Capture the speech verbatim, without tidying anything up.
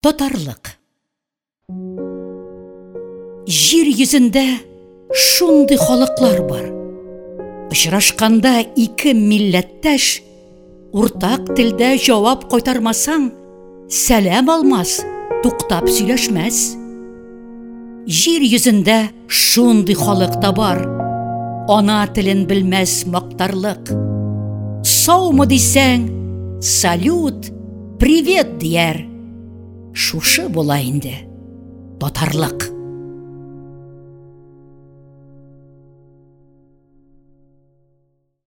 Тотарлык. Жер йөзендә шундый халыклар бар. Очрашканда ике милләттәш уртак телдә җавап кайтармасаң, сәлам алмас, туктап сөйләшмәс. Жер йөзендә шундый халык та бар. Ана телен белмәс мактарлык. Саумы дисәң, салют, привет дияр. Шушы була инде татарлык.